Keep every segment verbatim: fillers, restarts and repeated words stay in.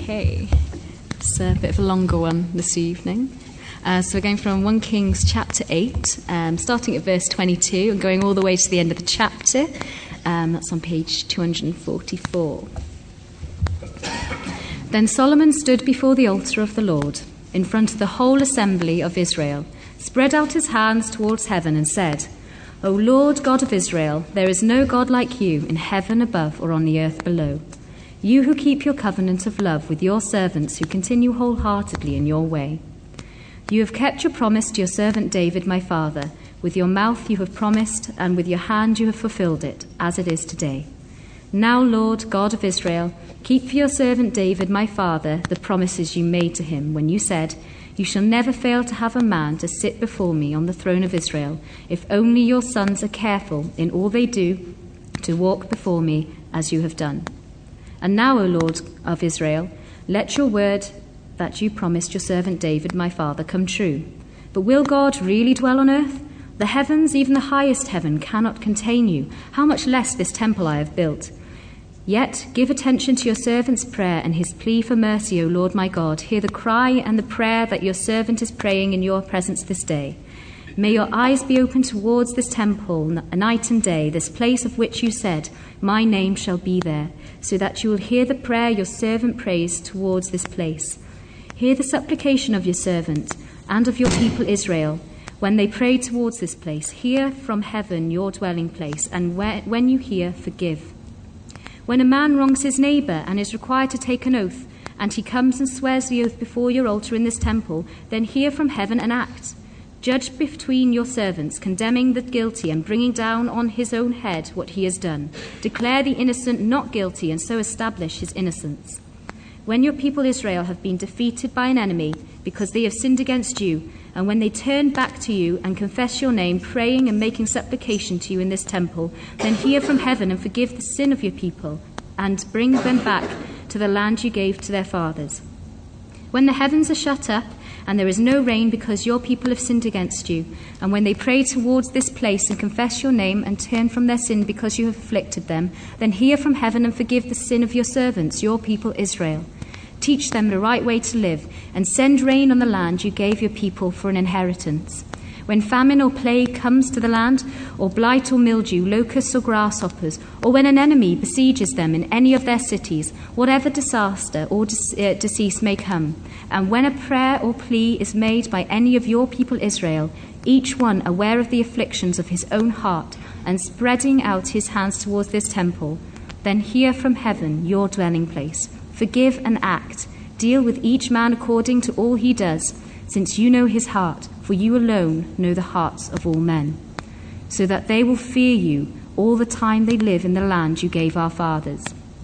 Okay, it's a bit of a longer one this evening. Uh, so we're going from First Kings chapter eight, um, starting at verse twenty-two and going all the way to the end of the chapter. Um, that's on page two hundred forty-four. Then Solomon stood before the altar of the Lord, in front of the whole assembly of Israel, spread out his hands towards heaven and said, O Lord God of Israel, there is no God like you in heaven above or on the earth below. You who keep your covenant of love with your servants who continue wholeheartedly in your way. You have kept your promise to your servant David, my father. With your mouth you have promised, and with your hand you have fulfilled it, as it is today. Now, Lord, God of Israel, keep for your servant David, my father, the promises you made to him when you said, You shall never fail to have a man to sit before me on the throne of Israel, if only your sons are careful in all they do to walk before me as you have done. And now, O Lord of Israel, let your word that you promised your servant David, my father, come true. But will God really dwell on earth? The heavens, even the highest heaven, cannot contain you. How much less this temple I have built? Yet give attention to your servant's prayer and his plea for mercy, O Lord my God. Hear the cry and the prayer that your servant is praying in your presence this day. May your eyes be open towards this temple night and day, this place of which you said, My name shall be there, so that you will hear the prayer your servant prays towards this place. Hear the supplication of your servant and of your people Israel, when they pray towards this place. Hear from heaven your dwelling place, and when you hear, forgive. When a man wrongs his neighbour and is required to take an oath, and he comes and swears the oath before your altar in this temple, then hear from heaven and act. Judge between your servants, condemning the guilty and bringing down on his own head what he has done. Declare the innocent not guilty, and so establish his innocence. When your people Israel have been defeated by an enemy because they have sinned against you, and when they turn back to you and confess your name, praying and making supplication to you in this temple, then hear from heaven and forgive the sin of your people, and bring them back to the land you gave to their fathers. When the heavens are shut up, and there is no rain because your people have sinned against you, and when they pray towards this place and confess your name and turn from their sin because you have afflicted them, then hear from heaven and forgive the sin of your servants, your people Israel. Teach them the right way to live, and send rain on the land you gave your people for an inheritance. When famine or plague comes to the land, or blight or mildew, locusts or grasshoppers, or when an enemy besieges them in any of their cities, whatever disaster or de- uh, decease may come, and when a prayer or plea is made by any of your people Israel, each one aware of the afflictions of his own heart, and spreading out his hands towards this temple, then hear from heaven your dwelling place. Forgive and act. Deal with each man according to all he does, since you know his heart, for you alone know the hearts of all men, so that they will fear you all the time they live in the land you gave our fathers.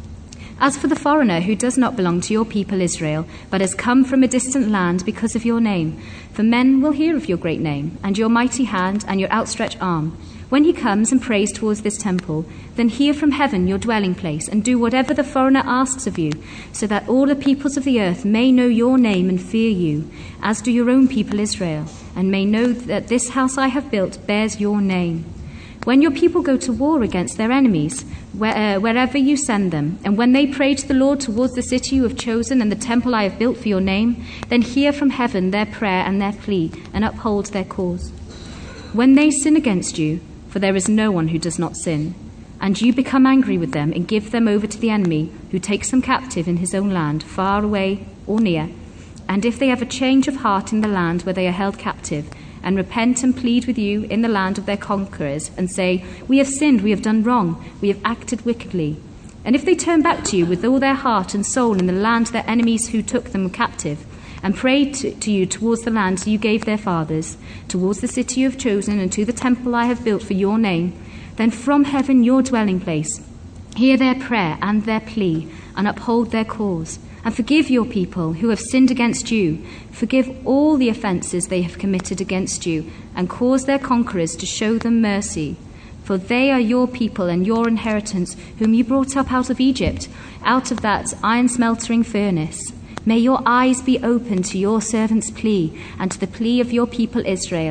As for the foreigner who does not belong to your people Israel, but has come from a distant land because of your name, for men will hear of your great name, and your mighty hand and your outstretched arm. When he comes and prays towards this temple, then hear from heaven your dwelling place, and do whatever the foreigner asks of you, so that all the peoples of the earth may know your name and fear you, as do your own people Israel, and may know that this house I have built bears your name. When your people go to war against their enemies, where, uh, wherever you send them, and when they pray to the Lord towards the city you have chosen and the temple I have built for your name, then hear from heaven their prayer and their plea, and uphold their cause. When they sin against you, for there is no one who does not sin, and you become angry with them and give them over to the enemy, who takes them captive in his own land, far away or near, and if they have a change of heart in the land where they are held captive, and repent and plead with you in the land of their conquerors, and say, We have sinned, we have done wrong, we have acted wickedly. And if they turn back to you with all their heart and soul in the land their enemies who took them captive, and pray to, to you towards the land you gave their fathers, towards the city you have chosen, and to the temple I have built for your name, then from heaven your dwelling place, hear their prayer and their plea, and uphold their cause. And forgive your people who have sinned against you. Forgive all the offences they have committed against you, and cause their conquerors to show them mercy. For they are your people and your inheritance, whom you brought up out of Egypt, out of that iron-smeltering furnace. May your eyes be open to your servant's plea, and to the plea of your people Israel.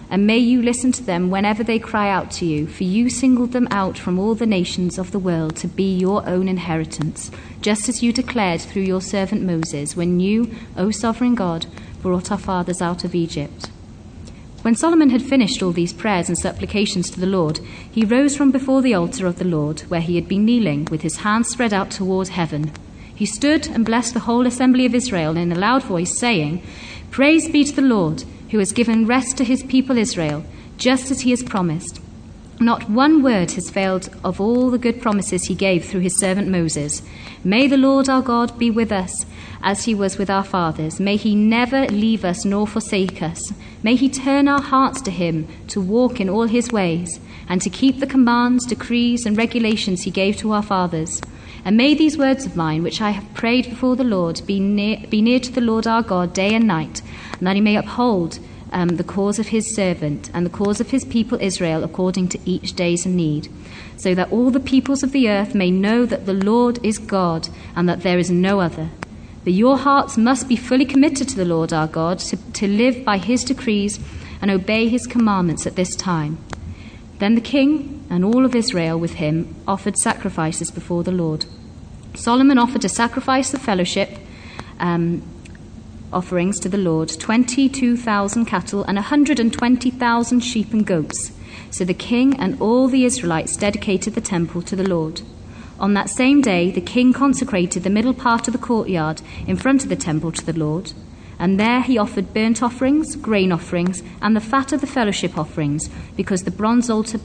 and may you listen to them whenever they cry out to you, for you singled them out from all the nations of the world to be your own inheritance, just as you declared through your servant Moses, when you, O sovereign God, brought our fathers out of Egypt." When Solomon had finished all these prayers and supplications to the Lord, he rose from before the altar of the Lord, where he had been kneeling, with his hands spread out toward heaven. He stood and blessed the whole assembly of Israel in a loud voice, saying, "Praise be to the Lord, who has given rest to his people Israel, just as he has promised. Not one word has failed of all the good promises he gave through his servant Moses. May the Lord our God be with us, as he was with our fathers. May he never leave us nor forsake us. May he turn our hearts to him, to walk in all his ways, and to keep the commands, decrees, and regulations he gave to our fathers. And may these words of mine, which I have prayed before the Lord, be near, be near to the Lord our God day and night, and that he may uphold um, the cause of his servant and the cause of his people Israel according to each day's need, so that all the peoples of the earth may know that the Lord is God, and that there is no other. But your hearts must be fully committed to the Lord our God, to, to live by his decrees and obey his commandments at this time." Then the king and all of Israel with him offered sacrifices before the Lord. Solomon offered a sacrifice of fellowship um, offerings to the Lord, twenty-two thousand cattle and one hundred twenty thousand sheep and goats. So the king and all the Israelites dedicated the temple to the Lord. On that same day, the king consecrated the middle part of the courtyard in front of the temple to the Lord, and there he offered burnt offerings, grain offerings, and the fat of the fellowship offerings, because the bronze altar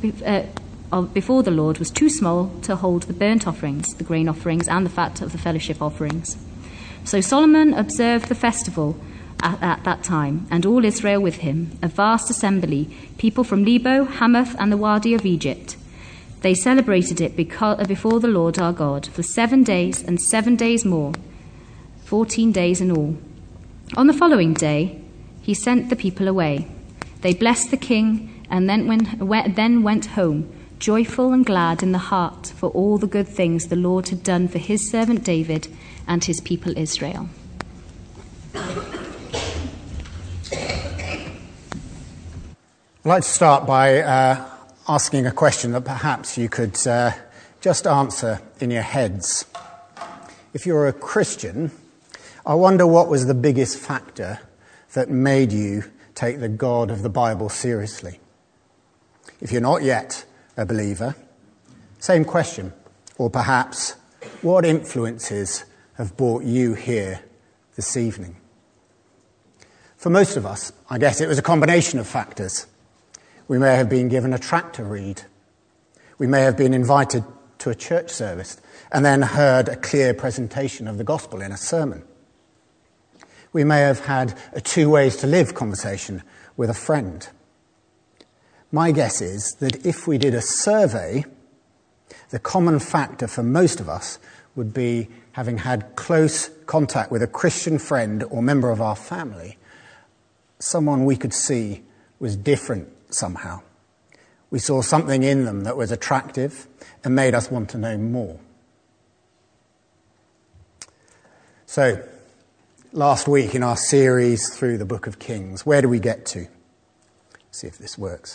uh, before the Lord was too small to hold the burnt offerings, the grain offerings, and the fat of the fellowship offerings. So Solomon observed the festival at, at that time, and all Israel with him, a vast assembly, people from Lebo, Hamath, and the Wadi of Egypt. They celebrated it before the Lord our God for seven days and seven days more, fourteen days in all. On the following day, he sent the people away. They blessed the king and then went, then went home, joyful and glad in the heart for all the good things the Lord had done for his servant David and his people Israel. I'd like to start by uh, asking a question that perhaps you could uh, just answer in your heads. If you're a Christian, I wonder what was the biggest factor that made you take the God of the Bible seriously. If you're not yet a believer, same question. Or perhaps, what influences have brought you here this evening? For most of us, I guess it was a combination of factors. We may have been given a tract to read. We may have been invited to a church service and then heard a clear presentation of the gospel in a sermon. We may have had a two ways to live conversation with a friend. My guess is that if we did a survey, the common factor for most of us would be having had close contact with a Christian friend or member of our family, someone we could see was different somehow. We saw something in them that was attractive and made us want to know more. So, last week in our series through the Book of Kings, where do we get to? Let's see if this works.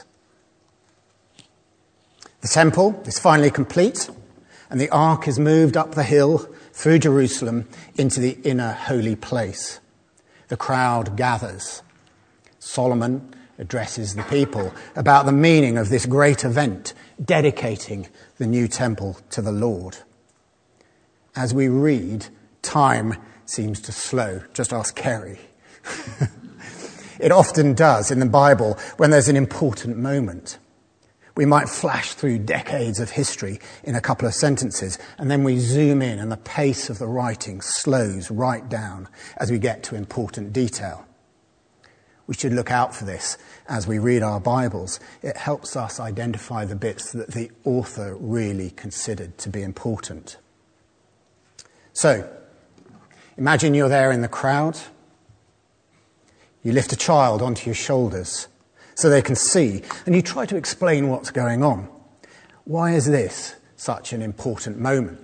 The temple is finally complete, and the ark is moved up the hill through Jerusalem into the inner holy place. The crowd gathers. Solomon addresses the people about the meaning of this great event, dedicating the new temple to the Lord. As we read, time seems to slow. Just ask Kerry. It often does in the Bible when there's an important moment. We might flash through decades of history in a couple of sentences, and then we zoom in and the pace of the writing slows right down as we get to important detail. We should look out for this as we read our Bibles. It helps us identify the bits that the author really considered to be important. So, imagine you're there in the crowd. You lift a child onto your shoulders so they can see, and you try to explain what's going on. Why is this such an important moment?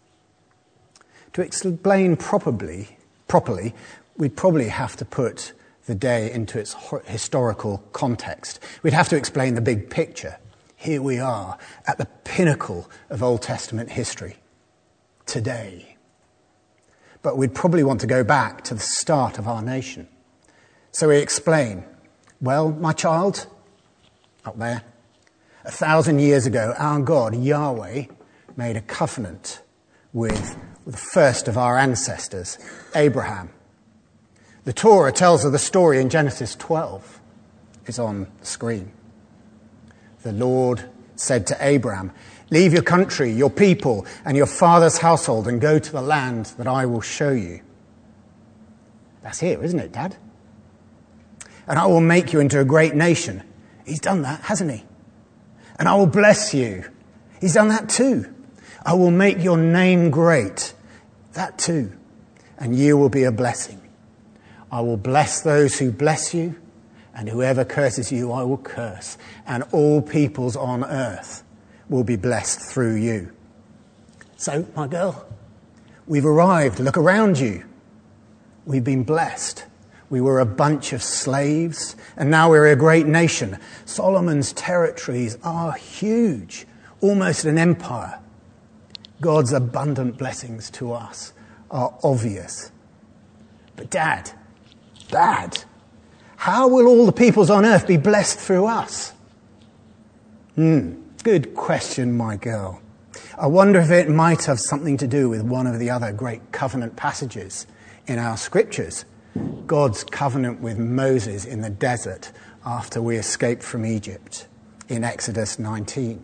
To explain properly, properly, we'd probably have to put the day into its historical context. We'd have to explain the big picture. Here we are at the pinnacle of Old Testament history today. But we'd probably want to go back to the start of our nation. So we explain, well, my child, up there, a thousand years ago, our God, Yahweh, made a covenant with the first of our ancestors, Abraham. The Torah tells of the story in Genesis twelve. It's on the screen. The Lord said to Abraham, leave your country, your people, and your father's household and go to the land that I will show you. That's here, isn't it, Dad? And I will make you into a great nation. He's done that, hasn't he? And I will bless you. He's done that too. I will make your name great. That too. And you will be a blessing. I will bless those who bless you, and whoever curses you, I will curse. And all peoples on earth will be blessed through you. So, my girl, we've arrived. Look around you. We've been blessed. We were a bunch of slaves, and now we're a great nation. Solomon's territories are huge, almost an empire. God's abundant blessings to us are obvious. But Dad, Dad, how will all the peoples on earth be blessed through us? Hmm, good question, my girl. I wonder if it might have something to do with one of the other great covenant passages in our scriptures. God's covenant with Moses in the desert after we escaped from Egypt in Exodus nineteen.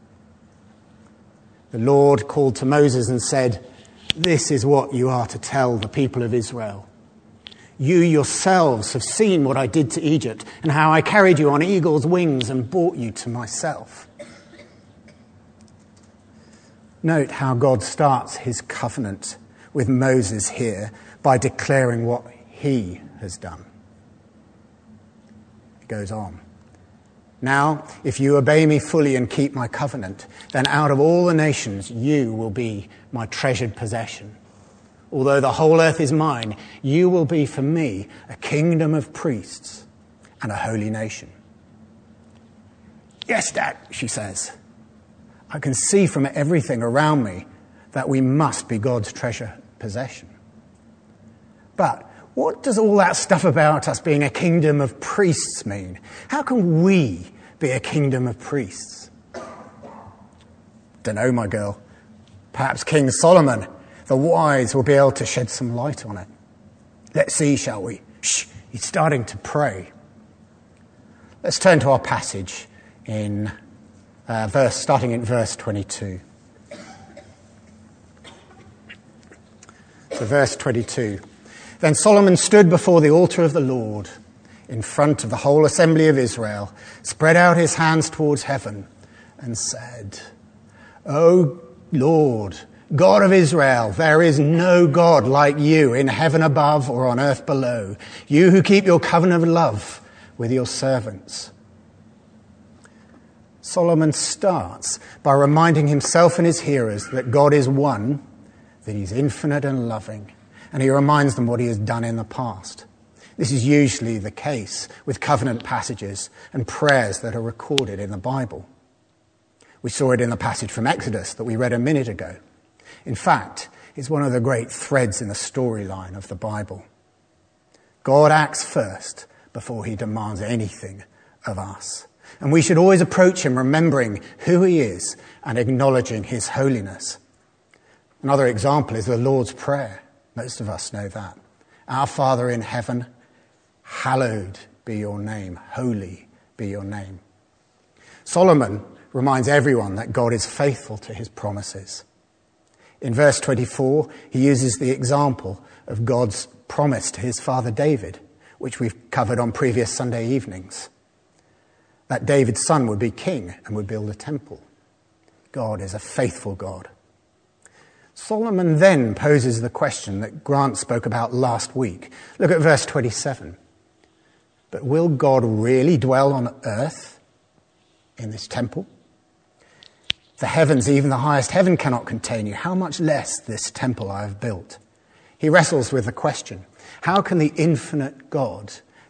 The Lord called to Moses and said, this is what you are to tell the people of Israel. You yourselves have seen what I did to Egypt and how I carried you on eagle's wings and brought you to myself. Note how God starts his covenant with Moses here by declaring what he has done. It goes on. Now, if you obey me fully and keep my covenant, then out of all the nations you will be my treasured possession. Although the whole earth is mine, you will be for me a kingdom of priests and a holy nation. Yes, Dad, she says. I can see from everything around me that we must be God's treasure possession. But what does all that stuff about us being a kingdom of priests mean? How can we be a kingdom of priests? Don't know, my girl. Perhaps King Solomon, the wise, will be able to shed some light on it. Let's see, shall we? Shh, he's starting to pray. Let's turn to our passage in uh, verse, starting in verse twenty-two. So verse twenty-two. Then Solomon stood before the altar of the Lord in front of the whole assembly of Israel, spread out his hands towards heaven and said, O Lord, God of Israel, there is no God like you in heaven above or on earth below, you who keep your covenant of love with your servants. Solomon starts by reminding himself and his hearers that God is one, that he's infinite and loving, and he reminds them what he has done in the past. This is usually the case with covenant passages and prayers that are recorded in the Bible. We saw it in the passage from Exodus that we read a minute ago. In fact, it's one of the great threads in the storyline of the Bible. God acts first before he demands anything of us. And we should always approach him remembering who he is and acknowledging his holiness. Another example is the Lord's Prayer. Most of us know that. Our Father in heaven, hallowed be your name. Holy be your name. Solomon reminds everyone that God is faithful to his promises. In verse twenty-four, he uses the example of God's promise to his father David, which we've covered on previous Sunday evenings. That David's son would be king and would build a temple. God is a faithful God. Solomon then poses the question that Grant spoke about last week. Look at verse twenty-seven. But will God really dwell on earth in this temple? The heavens, even the highest heaven, cannot contain you. How much less this temple I have built? He wrestles with the question, how can the infinite God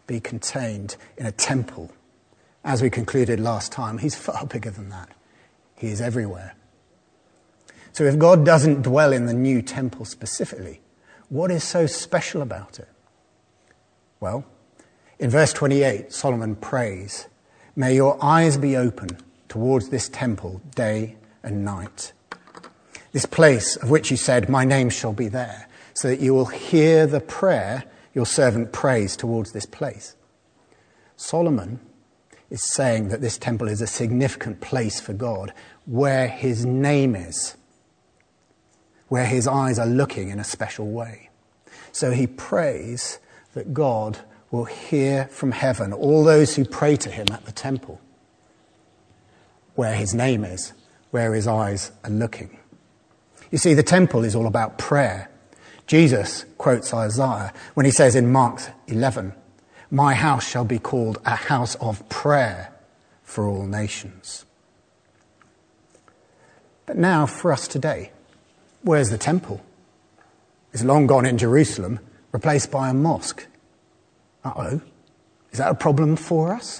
be contained in a temple. As we concluded last time, he's far bigger than that. He is everywhere. So if God doesn't dwell in the new temple specifically, what is so special about it? Well, in verse twenty-eight, Solomon prays, "May your eyes be open towards this temple day and night. This place of which you said, my name shall be there, so that you will hear the prayer your servant prays towards this place." Solomon is saying that this temple is a significant place for God, where his name is, where his eyes are looking in a special way. So he prays that God will hear from heaven all those who pray to him at the temple, where his name is, where his eyes are looking. You see, the temple is all about prayer. Jesus quotes Isaiah when he says in Mark eleven, "My house shall be called a house of prayer for all nations." But now for us today, where's the temple? It's long gone in Jerusalem, replaced by a mosque. Uh-oh, is that a problem for us?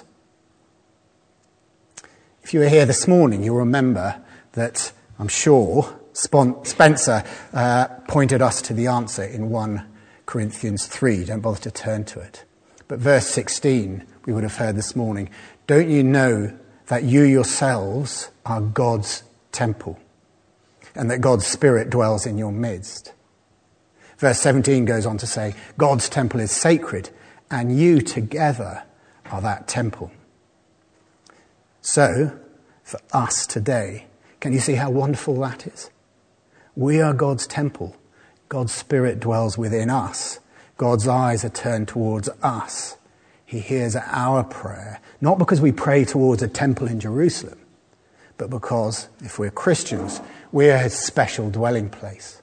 If you were here this morning, you'll remember that, I'm sure, Spencer uh, pointed us to the answer in First Corinthians three. Don't bother to turn to it. But verse sixteen, we would have heard this morning, "Don't you know that you yourselves are God's temple, and that God's Spirit dwells in your midst?" Verse seventeen goes on to say, "God's temple is sacred, and you together are that temple." So, for us today, can you see how wonderful that is? We are God's temple. God's Spirit dwells within us. God's eyes are turned towards us. He hears our prayer, not because we pray towards a temple in Jerusalem, but because, if we're Christians, we are his special dwelling place.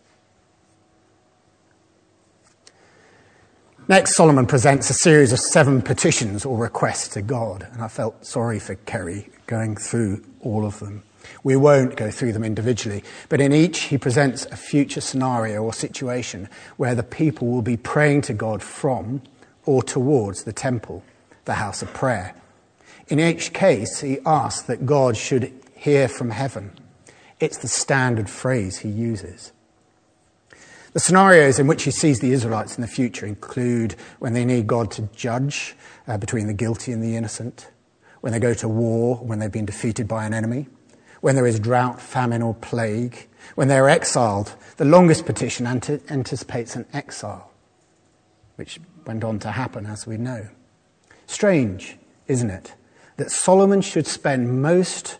Next, Solomon presents a series of seven petitions or requests to God, and I felt sorry for Kerry going through all of them. We won't go through them individually, but in each he presents a future scenario or situation where the people will be praying to God from or towards the temple, the house of prayer. In each case, he asks that God should hear from heaven. It's the standard phrase he uses. The scenarios in which he sees the Israelites in the future include when they need God to judge uh, between the guilty and the innocent, when they go to war, when they've been defeated by an enemy, when there is drought, famine or plague, when they are exiled. The longest petition ante- anticipates an exile, which went on to happen, as we know. Strange, isn't it, that Solomon should spend most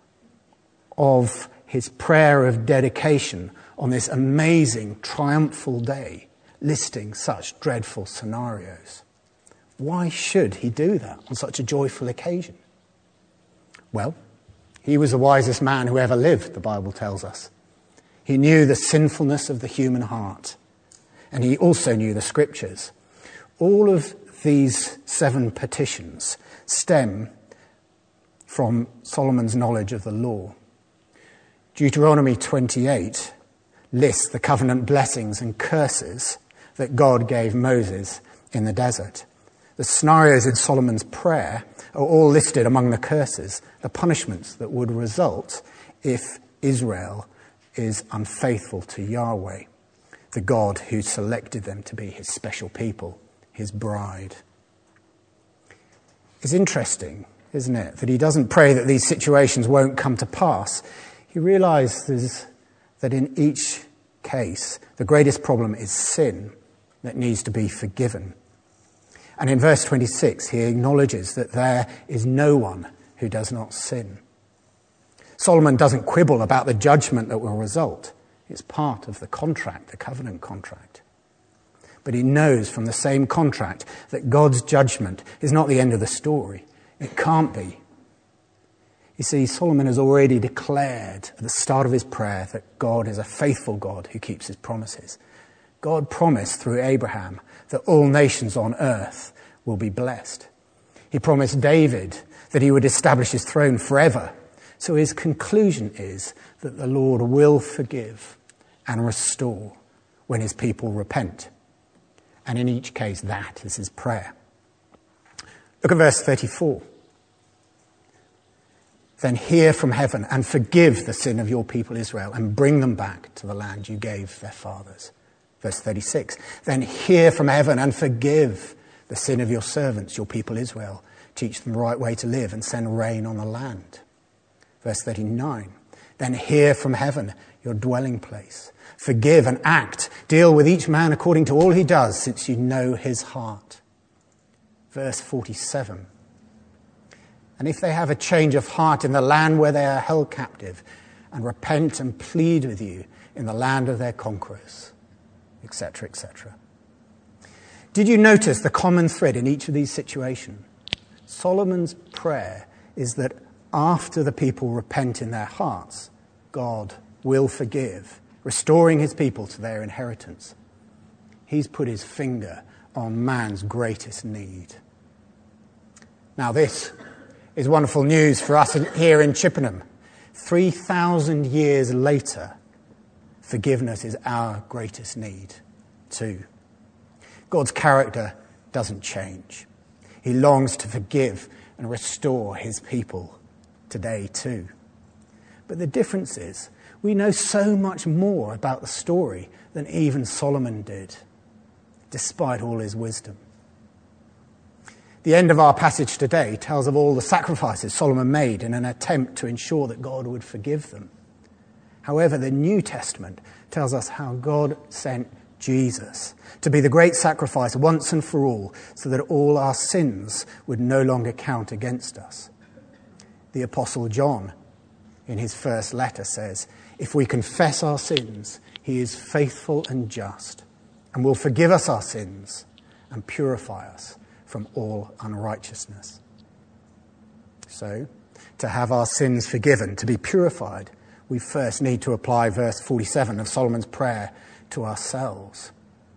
of his prayer of dedication on this amazing, triumphal day, listing such dreadful scenarios. Why should he do that on such a joyful occasion? Well, he was the wisest man who ever lived, the Bible tells us. He knew the sinfulness of the human heart, and he also knew the scriptures. All of these seven petitions stem from Solomon's knowledge of the law. Deuteronomy twenty-eight lists the covenant blessings and curses that God gave Moses in the desert. The scenarios in Solomon's prayer are all listed among the curses, the punishments that would result if Israel is unfaithful to Yahweh, the God who selected them to be his special people, his bride. It's interesting, isn't it, that he doesn't pray that these situations won't come to pass. He realizes that in each case, the greatest problem is sin that needs to be forgiven. And in verse twenty-six, he acknowledges that there is no one who does not sin. Solomon doesn't quibble about the judgment that will result. It's part of the contract, the covenant contract. But he knows from the same contract that God's judgment is not the end of the story. It can't be. You see, Solomon has already declared at the start of his prayer that God is a faithful God who keeps his promises. God promised through Abraham that all nations on earth will be blessed. He promised David that he would establish his throne forever. So his conclusion is that the Lord will forgive and restore when his people repent. And in each case, that is his prayer. Look at verse thirty-four. Then hear from heaven and forgive the sin of your people Israel and bring them back to the land you gave their fathers. Verse thirty-six. Then hear from heaven and forgive the sin of your servants, your people Israel. Teach them the right way to live and send rain on the land. Verse thirty-nine. Then hear from heaven, your dwelling place. Forgive and act. Deal with each man according to all he does, since you know his heart. Verse forty-seven. And if they have a change of heart in the land where they are held captive, and repent and plead with you in the land of their conquerors, et cetera, et cetera. Did you notice the common thread in each of these situations? Solomon's prayer is that after the people repent in their hearts, God will forgive, restoring his people to their inheritance. He's put his finger on man's greatest need. Now this is wonderful news for us here in Chippenham. three thousand years later, forgiveness is our greatest need too. God's character doesn't change. He longs to forgive and restore his people today too. But the difference is we know so much more about the story than even Solomon did, despite all his wisdom. The end of our passage today tells of all the sacrifices Solomon made in an attempt to ensure that God would forgive them. However, the New Testament tells us how God sent Jesus to be the great sacrifice once and for all, so that all our sins would no longer count against us. The Apostle John, in his first letter, says, if we confess our sins, he is faithful and just, and will forgive us our sins and purify us from all unrighteousness. So, to have our sins forgiven, to be purified, we first need to apply verse forty-seven of Solomon's prayer to ourselves.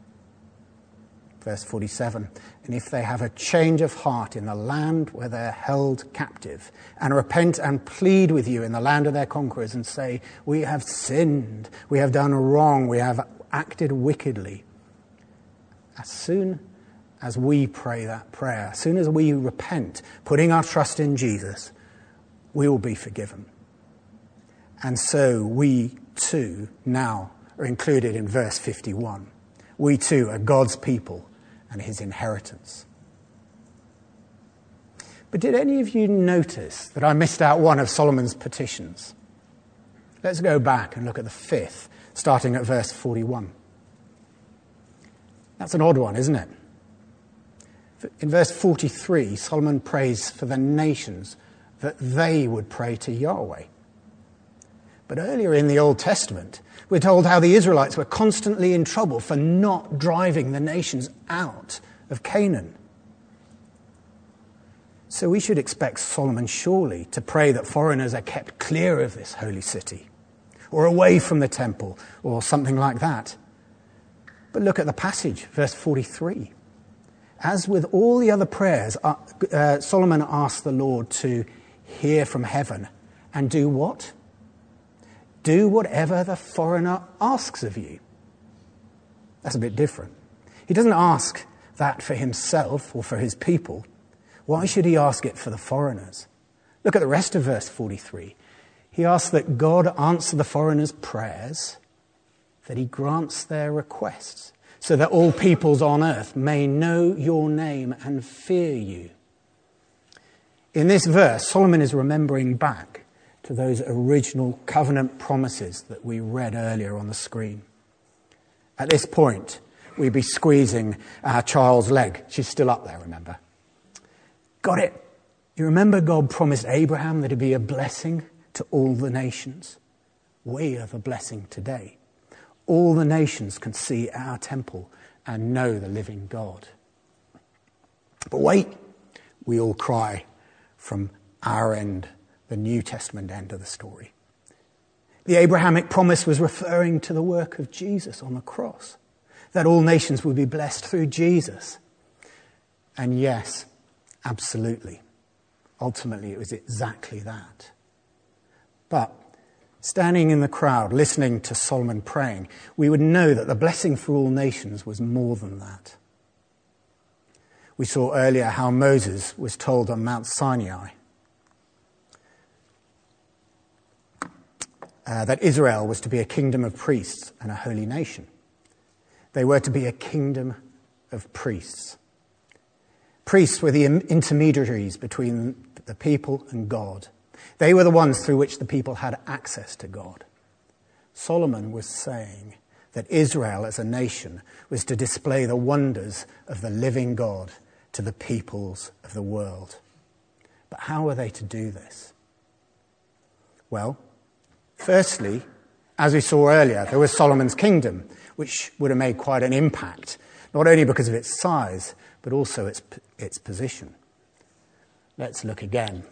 Verse forty-seven, and if they have a change of heart in the land where they're held captive, and repent and plead with you in the land of their conquerors, and say, we have sinned, we have done wrong, we have acted wickedly. As soon as we pray that prayer, as soon as we repent, putting our trust in Jesus, we will be forgiven. And so we too now are included in verse fifty-one. We too are God's people and his inheritance. But did any of you notice that I missed out one of Solomon's petitions? Let's go back and look at the fifth, starting at verse forty-one. That's an odd one, isn't it? In verse forty-three, Solomon prays for the nations that they would pray to Yahweh. But earlier in the Old Testament, we're told how the Israelites were constantly in trouble for not driving the nations out of Canaan. So we should expect Solomon surely to pray that foreigners are kept clear of this holy city, or away from the temple, or something like that. But look at the passage, verse forty-three. As with all the other prayers, uh, uh, Solomon asked the Lord to hear from heaven and do what? Do whatever the foreigner asks of you. That's a bit different. He doesn't ask that for himself or for his people. Why should he ask it for the foreigners? Look at the rest of verse forty-three. He asks that God answer the foreigners' prayers, that he grants their requests, so that all peoples on earth may know your name and fear you. In this verse, Solomon is remembering back to those original covenant promises that we read earlier on the screen. At this point, we'd be squeezing our child's leg. She's still up there, remember? Got it. You remember God promised Abraham that he'd be a blessing to all the nations? We are the blessing today. All the nations can see our temple and know the living God. But wait, we all cry from our end, the New Testament end of the story. The Abrahamic promise was referring to the work of Jesus on the cross, that all nations would be blessed through Jesus. And yes, absolutely. Ultimately, it was exactly that. But standing in the crowd, listening to Solomon praying, we would know that the blessing for all nations was more than that. We saw earlier how Moses was told on Mount Sinai uh, that Israel was to be a kingdom of priests and a holy nation. They were to be a kingdom of priests. Priests were the intermediaries between the people and God. They were the ones through which the people had access to God. Solomon was saying that Israel as a nation was to display the wonders of the living God to the peoples of the world. But how were they to do this? Well, firstly, as we saw earlier, there was Solomon's kingdom, which would have made quite an impact, not only because of its size, but also its, its position. Let's look again.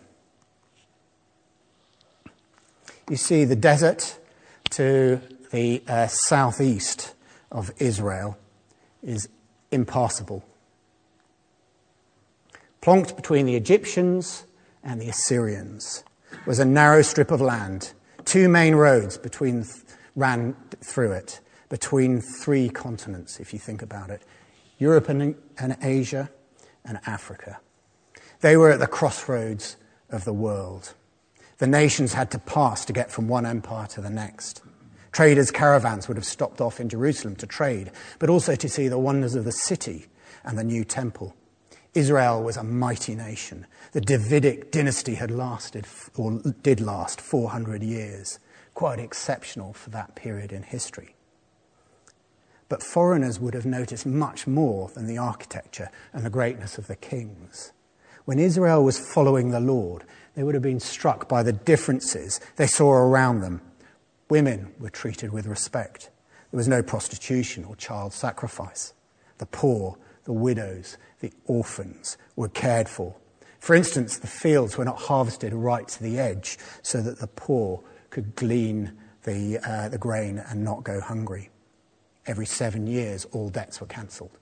You see the desert to the uh, southeast of Israel is impassable. Plonked between the Egyptians and the Assyrians was a narrow strip of land. Two main roads between ran through it, between three continents, if you think about it. Europe and, and Asia and Africa. They were at the crossroads of the world. The nations had to pass to get from one empire to the next. Traders' caravans would have stopped off in Jerusalem to trade, but also to see the wonders of the city and the new temple. Israel was a mighty nation. The Davidic dynasty had lasted, or did last, four hundred years. Quite exceptional for that period in history. But foreigners would have noticed much more than the architecture and the greatness of the kings. When Israel was following the Lord, they would have been struck by the differences they saw around them. Women were treated with respect. There was no prostitution or child sacrifice. The poor, the widows, the orphans were cared for. For instance, the fields were not harvested right to the edge so that the poor could glean the, uh, the grain and not go hungry. Every seven years, all debts were cancelled.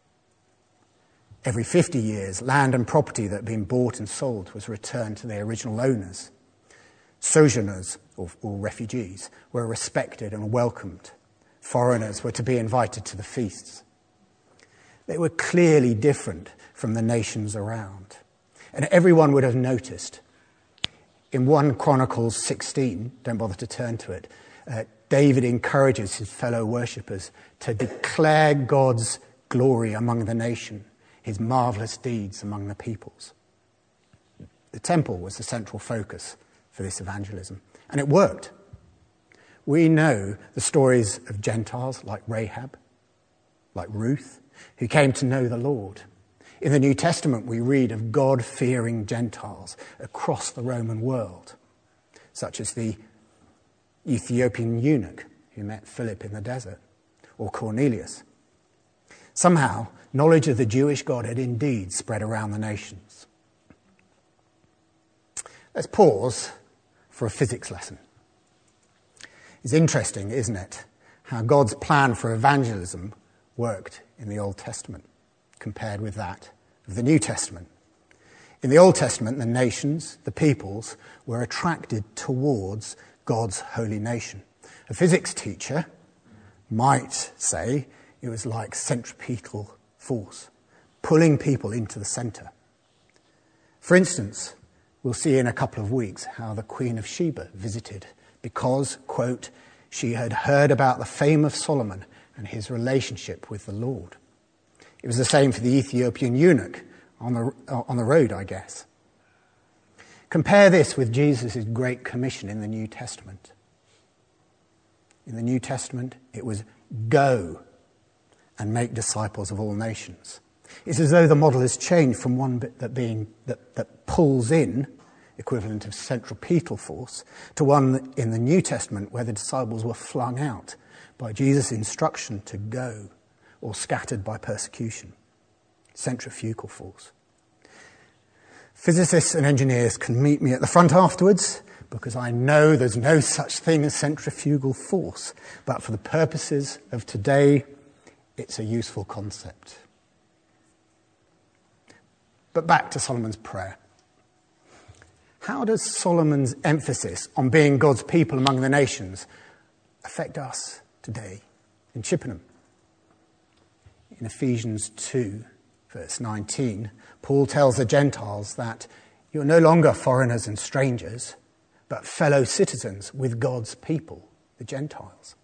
Every fifty years, land and property that had been bought and sold was returned to their original owners. Sojourners, or, or refugees, were respected and welcomed. Foreigners were to be invited to the feasts. They were clearly different from the nations around. And everyone would have noticed. In First Chronicles sixteen, don't bother to turn to it, uh, David encourages his fellow worshippers to declare God's glory among the nation, his marvellous deeds among the peoples. The temple was the central focus for this evangelism, and it worked. We know the stories of Gentiles like Rahab, like Ruth, who came to know the Lord. In the New Testament, we read of God-fearing Gentiles across the Roman world, such as the Ethiopian eunuch who met Philip in the desert, or Cornelius. Somehow, knowledge of the Jewish God had indeed spread around the nations. Let's pause for a physics lesson. It's interesting, isn't it, how God's plan for evangelism worked in the Old Testament compared with that of the New Testament. In the Old Testament, the nations, the peoples, were attracted towards God's holy nation. A physics teacher might say it was like centripetal force, pulling people into the centre. For instance, we'll see in a couple of weeks how the Queen of Sheba visited because, quote, she had heard about the fame of Solomon and his relationship with the Lord. It was the same for the Ethiopian eunuch on the, on the road, I guess. Compare this with Jesus' Great Commission in the New Testament. In the New Testament, it was go and make disciples of all nations. It's as though the model has changed from one bit that being that, that pulls in, equivalent of centripetal force, to one in the New Testament where the disciples were flung out by Jesus' instruction to go, or scattered by persecution. Centrifugal force. Physicists and engineers can meet me at the front afterwards because I know there's no such thing as centrifugal force. But for the purposes of today, it's a useful concept. But back to Solomon's prayer. How does Solomon's emphasis on being God's people among the nations affect us today in Chippenham? In Ephesians two, verse nineteen, Paul tells the Gentiles that you're no longer foreigners and strangers, but fellow citizens with God's people, the Gentiles.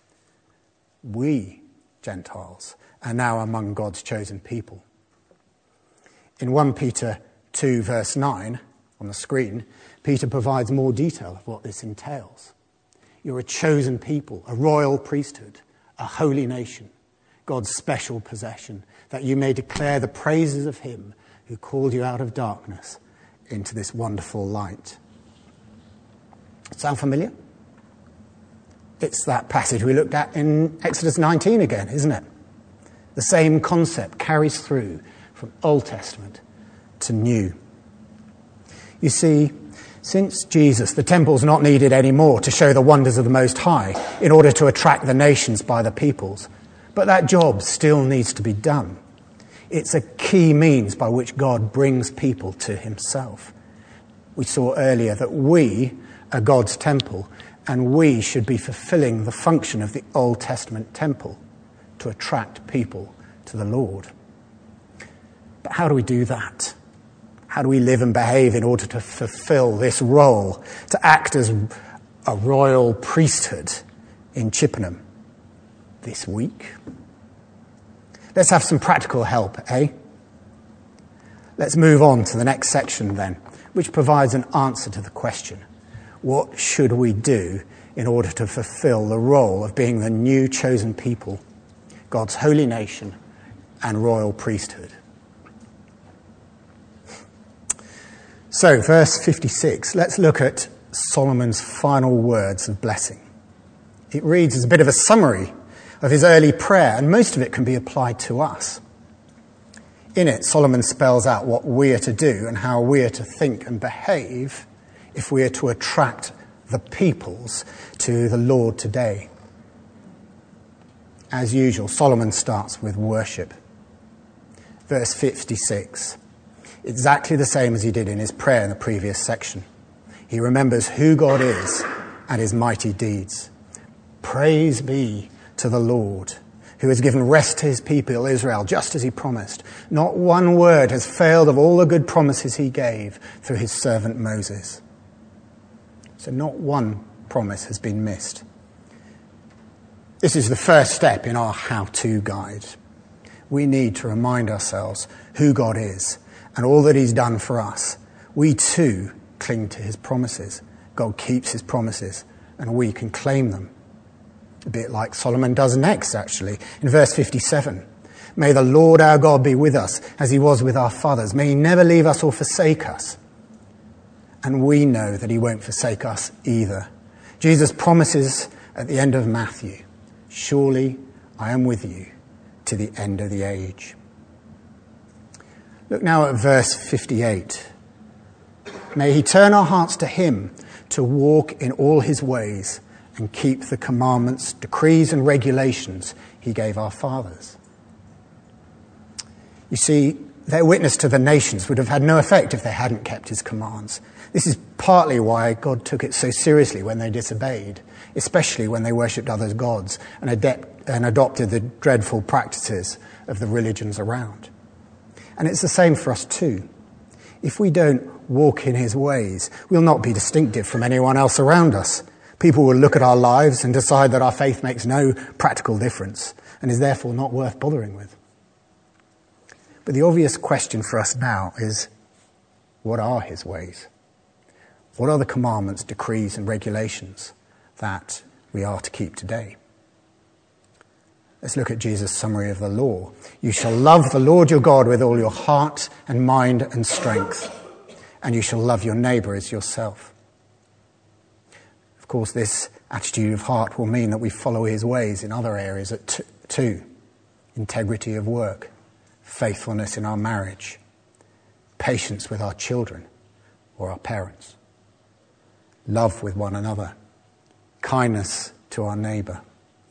We, Gentiles, are now among God's chosen people. In First Peter two, verse nine, on the screen, Peter provides more detail of what this entails. You're a chosen people, a royal priesthood, a holy nation, God's special possession, that you may declare the praises of him who called you out of darkness into this wonderful light. Sound familiar? It's that passage we looked at in Exodus nineteen again, isn't it? The same concept carries through from Old Testament to New. You see, since Jesus, the temple's not needed anymore to show the wonders of the Most High in order to attract the nations by the peoples. But that job still needs to be done. It's a key means by which God brings people to himself. We saw earlier that we are God's temple, and we should be fulfilling the function of the Old Testament temple to attract people to the Lord. But how do we do that? How do we live and behave in order to fulfill this role, to act as a royal priesthood in Chippenham this week? Let's have some practical help, eh? Let's move on to the next section then, which provides an answer to the question, what should we do in order to fulfill the role of being the new chosen people, God's holy nation and royal priesthood? So, verse fifty-six, let's look at Solomon's final words of blessing. It reads as a bit of a summary of his early prayer, and most of it can be applied to us. In it, Solomon spells out what we are to do and how we are to think and behave if we are to attract the peoples to the Lord today. As usual, Solomon starts with worship. Verse fifty-six. Exactly the same as he did in his prayer in the previous section. He remembers who God is and his mighty deeds. Praise be to the Lord, who has given rest to his people Israel, just as he promised. Not one word has failed of all the good promises he gave through his servant Moses. So not one promise has been missed. This is the first step in our how-to guide. We need to remind ourselves who God is and all that he's done for us. We too cling to his promises. God keeps his promises, and we can claim them. A bit like Solomon does next, actually, in verse fifty-seven. May the Lord our God be with us as he was with our fathers. May he never leave us or forsake us. And we know that he won't forsake us either. Jesus promises at the end of Matthew, surely I am with you to the end of the age. Look now at verse fifty-eight. May he turn our hearts to him to walk in all his ways and keep the commandments, decrees and regulations he gave our fathers. You see, their witness to the nations would have had no effect if they hadn't kept his commands. This is partly why God took it so seriously when they disobeyed, especially when they worshipped other gods and, adept, and adopted the dreadful practices of the religions around. And it's the same for us too. If we don't walk in his ways, we'll not be distinctive from anyone else around us. People will look at our lives and decide that our faith makes no practical difference and is therefore not worth bothering with. But the obvious question for us now is, what are his ways? What are the commandments, decrees and regulations that we are to keep today? Let's look at Jesus' summary of the law. You shall love the Lord your God with all your heart and mind and strength, and you shall love your neighbour as yourself. Of course, this attitude of heart will mean that we follow his ways in other areas too. Integrity of work, faithfulness in our marriage, patience with our children or our parents, love with one another, kindness to our neighbour.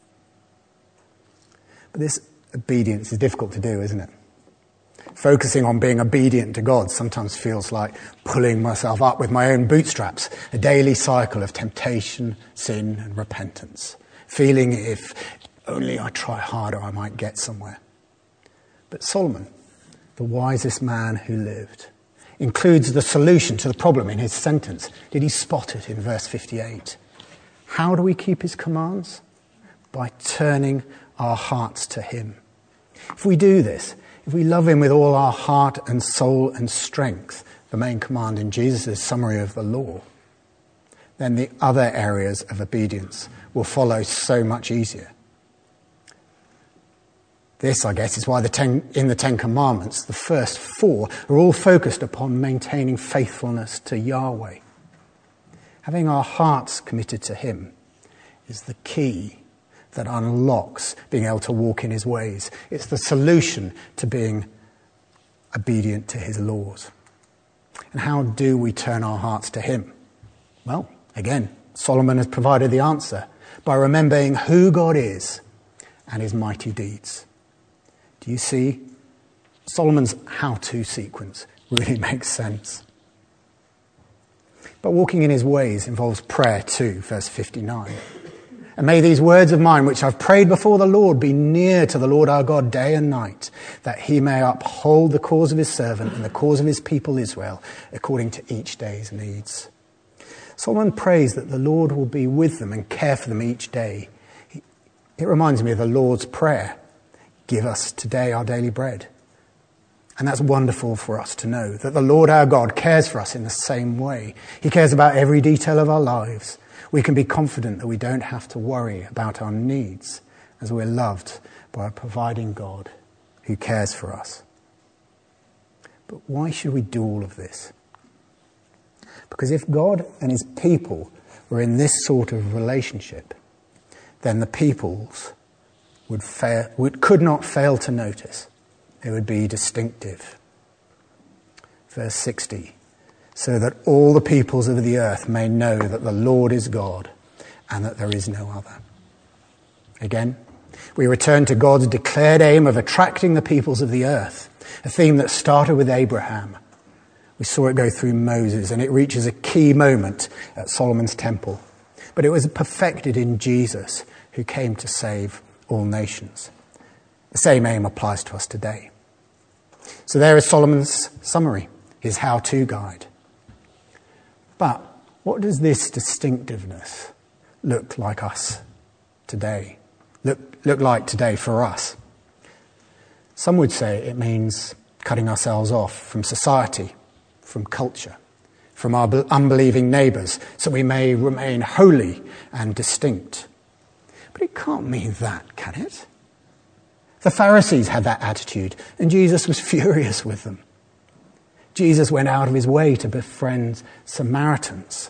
But this obedience is difficult to do, isn't it? Focusing on being obedient to God sometimes feels like pulling myself up with my own bootstraps, a daily cycle of temptation, sin and repentance, feeling if only I try harder I might get somewhere. But Solomon, the wisest man who lived, includes the solution to the problem in his sentence. Did he spot it in verse fifty-eight? How do we keep his commands? By turning our hearts to him. If we do this, if we love him with all our heart and soul and strength, the main command in Jesus' summary of the law, then the other areas of obedience will follow so much easier. This, I guess, is why the ten, in the Ten Commandments, the first four are all focused upon maintaining faithfulness to Yahweh. Having our hearts committed to him is the key that unlocks being able to walk in his ways. It's the solution to being obedient to his laws. And how do we turn our hearts to him? Well, again, Solomon has provided the answer by remembering who God is and his mighty deeds. Do you see? Solomon's how-to sequence really makes sense. But walking in his ways involves prayer too, verse fifty-nine. And may these words of mine, which I've prayed before the Lord, be near to the Lord our God day and night, that he may uphold the cause of his servant and the cause of his people Israel, according to each day's needs. Solomon prays that the Lord will be with them and care for them each day. It reminds me of the Lord's Prayer. Give us today our daily bread. And that's wonderful for us to know, that the Lord our God cares for us in the same way. He cares about every detail of our lives. We can be confident that we don't have to worry about our needs, as we're loved by a providing God who cares for us. But why should we do all of this? Because if God and his people were in this sort of relationship, then the peoples would fail, would, could not fail to notice. It would be distinctive. Verse sixty, so that all the peoples of the earth may know that the Lord is God and that there is no other. Again, we return to God's declared aim of attracting the peoples of the earth, a theme that started with Abraham. We saw it go through Moses, and it reaches a key moment at Solomon's temple. But it was perfected in Jesus, who came to save all nations. The same aim applies to us today. So there is Solomon's summary, his how-to guide. But what does this distinctiveness look like us today? Look, look like today for us? Some would say it means cutting ourselves off from society, from culture, from our unbelieving neighbours, so we may remain holy and distinct. But it can't mean that, can it? The Pharisees had that attitude, and Jesus was furious with them. Jesus went out of his way to befriend Samaritans,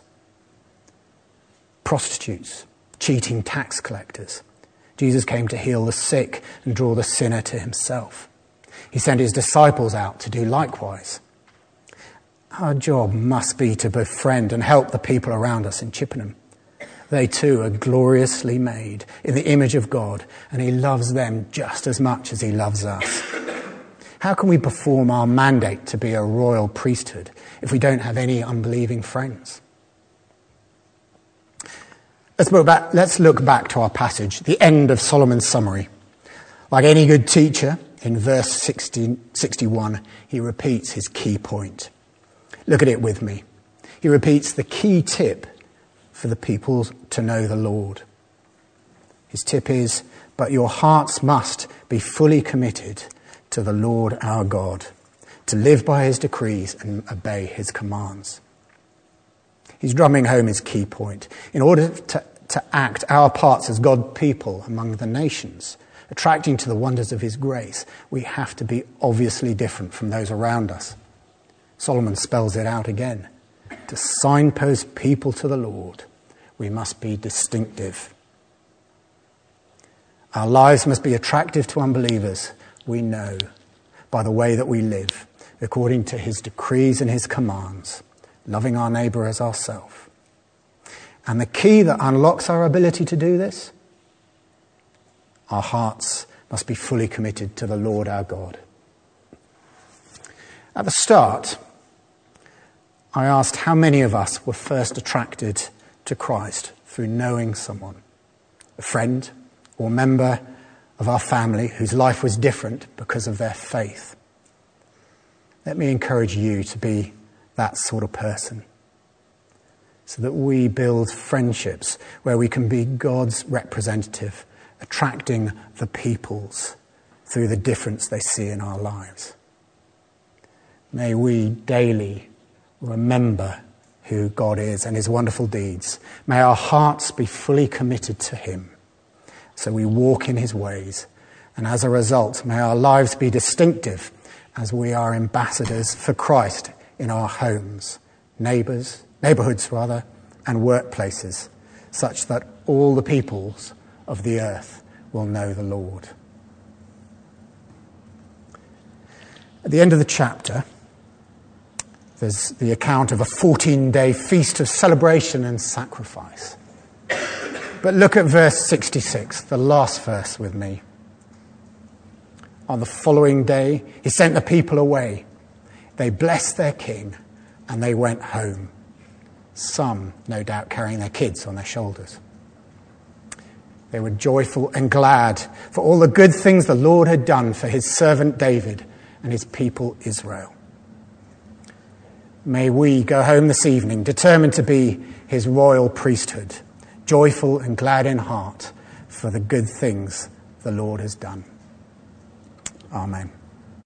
prostitutes, cheating tax collectors. Jesus came to heal the sick and draw the sinner to himself. He sent his disciples out to do likewise. Our job must be to befriend and help the people around us in Chippenham. They too are gloriously made in the image of God, and he loves them just as much as he loves us. How can we perform our mandate to be a royal priesthood if we don't have any unbelieving friends? Let's look back, let's look back to our passage, the end of Solomon's summary. Like any good teacher, in verse sixty, sixty-one, he repeats his key point. Look at it with me. He repeats the key tip for the people to know the Lord. His tip is, but your hearts must be fully committed to the Lord our God, to live by his decrees and obey his commands. He's drumming home his key point. In order to, to act our parts as God's people among the nations, attracting to the wonders of his grace, we have to be obviously different from those around us. Solomon spells it out again. To signpost people to the Lord, we must be distinctive. Our lives must be attractive to unbelievers, we know, by the way that we live, according to his decrees and his commands, loving our neighbour as ourselves. And the key that unlocks our ability to do this? Our hearts must be fully committed to the Lord our God. At the start, I asked how many of us were first attracted to Christ through knowing someone, a friend or member of our family whose life was different because of their faith. Let me encourage you to be that sort of person, so that we build friendships where we can be God's representative, attracting the peoples through the difference they see in our lives. May we daily remember who God is and his wonderful deeds. May our hearts be fully committed to him, so we walk in his ways. And as a result, may our lives be distinctive as we are ambassadors for Christ in our homes, neighbours, neighbourhoods rather, and workplaces, such that all the peoples of the earth will know the Lord. At the end of the chapter, there's the account of a fourteen-day feast of celebration and sacrifice. But look at verse sixty-six, the last verse with me. On the following day, he sent the people away. They blessed their king and they went home. Some, no doubt, carrying their kids on their shoulders. They were joyful and glad for all the good things the Lord had done for his servant David and his people Israel. May we go home this evening determined to be his royal priesthood, joyful and glad in heart for the good things the Lord has done. Amen.